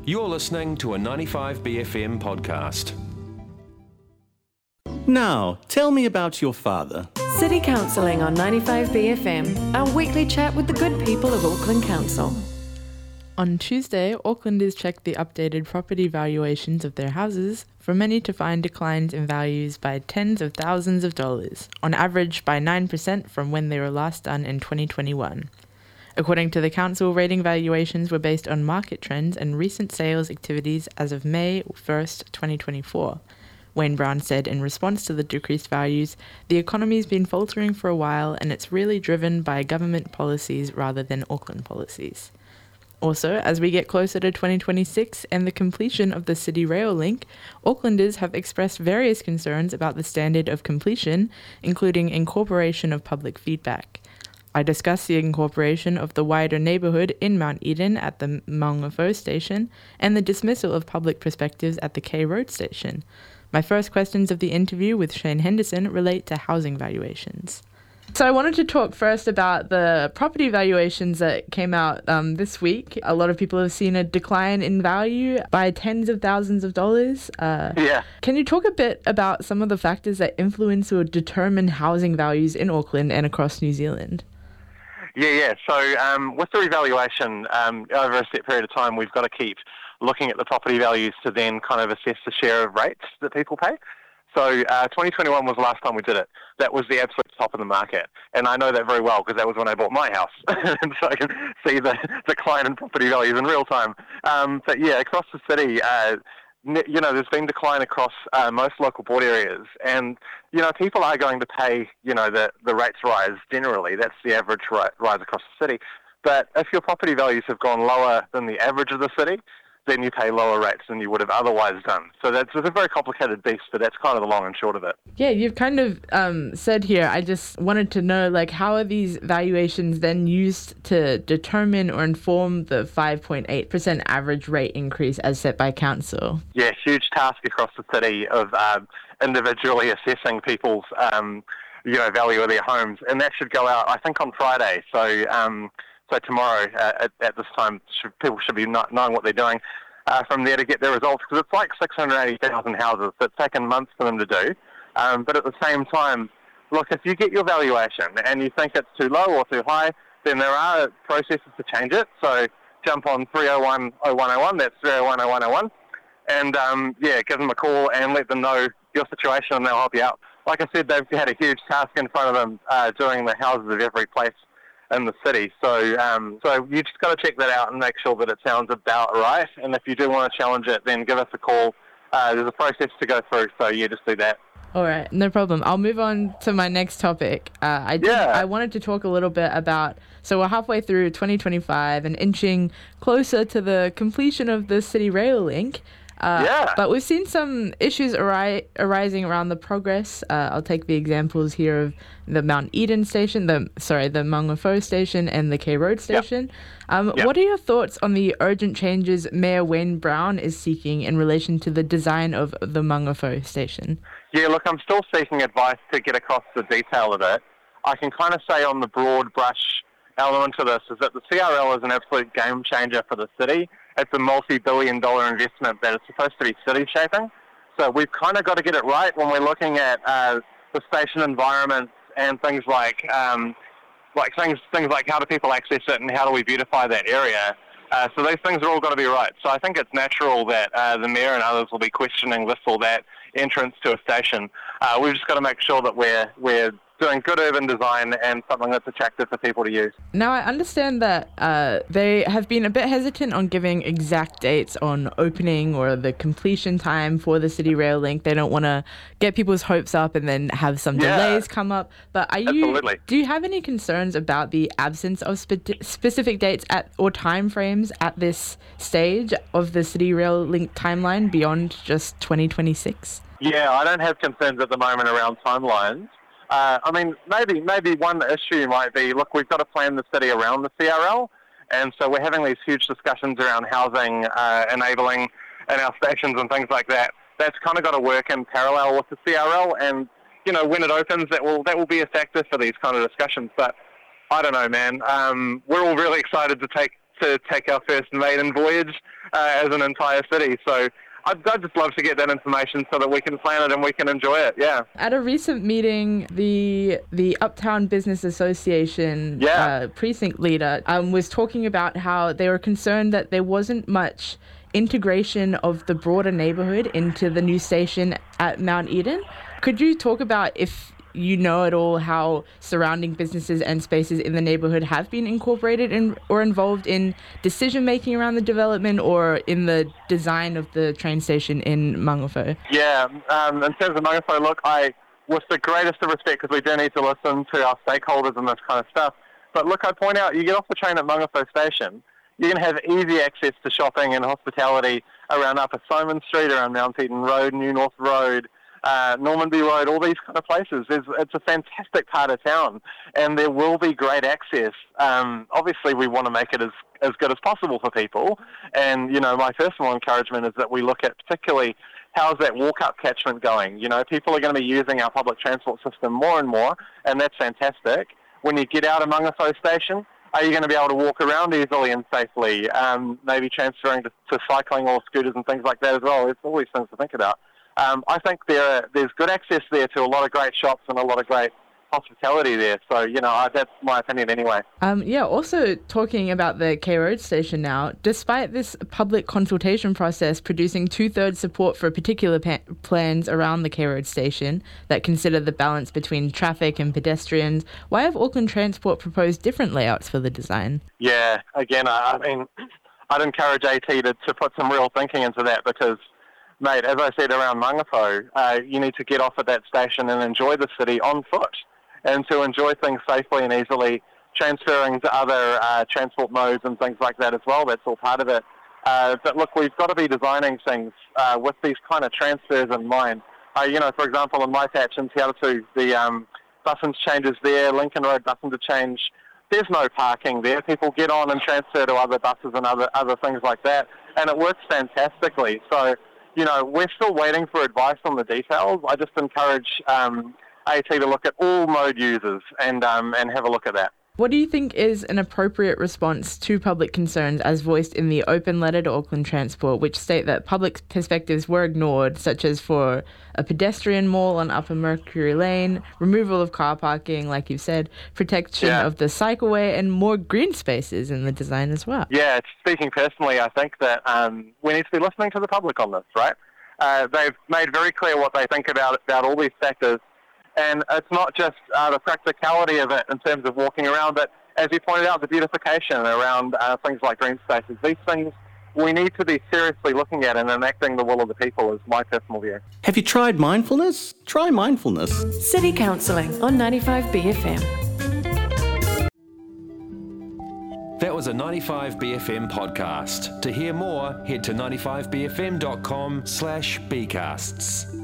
You're listening to a 95BFM podcast. Now, tell me about your father. City Councilling on 95BFM, our weekly chat with the good people of Auckland Council. On Tuesday, Aucklanders checked the updated property valuations of their houses, for many to find declines in values by tens of thousands of dollars, on average by 9% from when they were last done in 2021. According to the council, rating valuations were based on market trends and recent sales activities as of May 1st, 2024. Wayne Brown said in response to the decreased values, the economy's been faltering for a while and it's really driven by government policies rather than Auckland policies. Also, as we get closer to 2026 and the completion of the City Rail link, Aucklanders have expressed various concerns about the standard of completion, including incorporation of public feedback. I discussed the incorporation of the wider neighbourhood in Mount Eden at the Maungawhau station and the dismissal of public perspectives at the K Road station. My first questions of the interview with Shane Henderson relate to housing valuations. So I wanted to talk first about the property valuations that came out this week. A lot of people have seen a decline in value by tens of thousands of dollars. Can you talk a bit about some of the factors that influence or determine housing values in Auckland and across New Zealand? Yeah. So with the revaluation, over a set period of time, we've got to keep looking at the property values to then kind of assess the share of rates that people pay. So 2021 was the last time we did it. That was the absolute top of the market. And I know that very well because that was when I bought my house. And so I can see the decline in property values in real time. But yeah, across the city, there's been decline across most local board areas. And, people are going to pay, the rates rise generally. That's the average rise across the city. But if your property values have gone lower than the average of the city, then you pay lower rates than you would have otherwise done. So it's a very complicated beast, but that's kind of the long and short of it. Yeah, you've kind of said here, I just wanted to know, how are these valuations then used to determine or inform the 5.8% average rate increase as set by council? Yeah, huge task across the city of individually assessing people's, value of their homes. And that should go out, I think, on Friday. So tomorrow at this time, people should be knowing what they're doing from there to get their results, because it's like 680,000 houses. So it's taken months for them to do. But at the same time, look, if you get your valuation and you think it's too low or too high, then there are processes to change it. So jump on 301-0101, that's 301-0101, and give them a call and let them know your situation and they'll help you out. Like I said, they've had a huge task in front of them doing the houses of every place in the city. So you just got to check that out and make sure that it sounds about right. And if you do want to challenge it, then give us a call. There's a process to go through, so yeah, just do that. All right, no problem. I'll move on to my next topic. I wanted to talk a little bit about, so we're halfway through 2025 and inching closer to the completion of the City Rail link. But we've seen some issues arising around the progress. I'll take the examples here of the Mount Eden station, the Maungawhau station and the K Road station. What are your thoughts on the urgent changes Mayor Wayne Brown is seeking in relation to the design of the Maungawhau station? Yeah, look, I'm still seeking advice to get across the detail of it. I can kind of say on the broad brush element of this is that the CRL is an absolute game changer for the city. It's a multi-billion-dollar investment that is supposed to be city-shaping. So we've kind of got to get it right when we're looking at the station environments and things like things like how do people access it and how do we beautify that area. So these things are all got to be right. So I think it's natural that the mayor and others will be questioning this or that entrance to a station. We've just got to make sure that we're doing good urban design and something that's attractive for people to use. Now, I understand that they have been a bit hesitant on giving exact dates on opening or the completion time for the City Rail link. They don't want to get people's hopes up and then have some delays come up. But do you have any concerns about the absence of specific dates or time frames at this stage of the City Rail link timeline beyond just 2026? Yeah, I don't have concerns at the moment around timelines. Maybe one issue might be, look, we've got to plan the city around the CRL, and so we're having these huge discussions around housing enabling in our stations and things like that. That's kind of got to work in parallel with the CRL, and when it opens, that will be a factor for these kind of discussions. But I don't know, man. We're all really excited to take to take our first maiden voyage as an entire city. So I'd just love to get that information so that we can plan it and we can enjoy it, yeah. At a recent meeting, the Uptown Business Association precinct leader was talking about how they were concerned that there wasn't much integration of the broader neighbourhood into the new station at Mount Eden. Could you talk about, if you know at all, how surrounding businesses and spaces in the neighbourhood have been incorporated in or involved in decision-making around the development or in the design of the train station in Mangawhau? Yeah, in terms of Mangawhau, look, with the greatest of respect, because we do need to listen to our stakeholders and this kind of stuff, but look, I point out, you get off the train at Mangawhau Station, you can have easy access to shopping and hospitality around Upper Simon Street, around Mount Eden Road, New North Road, Normanby Road, all these kind of places. It's a fantastic part of town, and there will be great access. Obviously, we want to make it as good as possible for people, and, my personal encouragement is that we look at particularly how's that walk-up catchment going. People are going to be using our public transport system more and more, and that's fantastic. When you get out of Mangawhau Station, are you going to be able to walk around easily and safely, maybe transferring to cycling or scooters and things like that as well? There's all these things to think about. I think there's good access there to a lot of great shops and a lot of great hospitality there. So, that's my opinion anyway. Also talking about the K Road station now, despite this public consultation process producing 2/3 support for particular plans around the K Road station that consider the balance between traffic and pedestrians, why have Auckland Transport proposed different layouts for the design? Yeah, again, I'd encourage AT to put some real thinking into that because, mate, as I said around Mangawhau, you need to get off at that station and enjoy the city on foot. And to enjoy things safely and easily, transferring to other transport modes and things like that as well, that's all part of it. But look, we've got to be designing things with these kind of transfers in mind. For example, in my patch in Te Aratu, the bus interchanges there, Lincoln Road bus interchange, there's no parking there. People get on and transfer to other buses and other things like that, and it works fantastically. So, we're still waiting for advice on the details. I just encourage AT to look at all mode users and have a look at that. What do you think is an appropriate response to public concerns as voiced in the open letter to Auckland Transport, which state that public perspectives were ignored, such as for a pedestrian mall on Upper Mercury Lane, removal of car parking, like you've said, protection of the cycleway, and more green spaces in the design as well? Yeah, speaking personally, I think that we need to be listening to the public on this, right? They've made very clear what they think about all these factors. And it's not just the practicality of it in terms of walking around, but as you pointed out, the beautification around things like green spaces. These things we need to be seriously looking at and enacting the will of the people is my personal view. Have you tried mindfulness? Try mindfulness. City Counselling on 95BFM. That was a 95BFM podcast. To hear more, head to 95bfm.com/bcasts.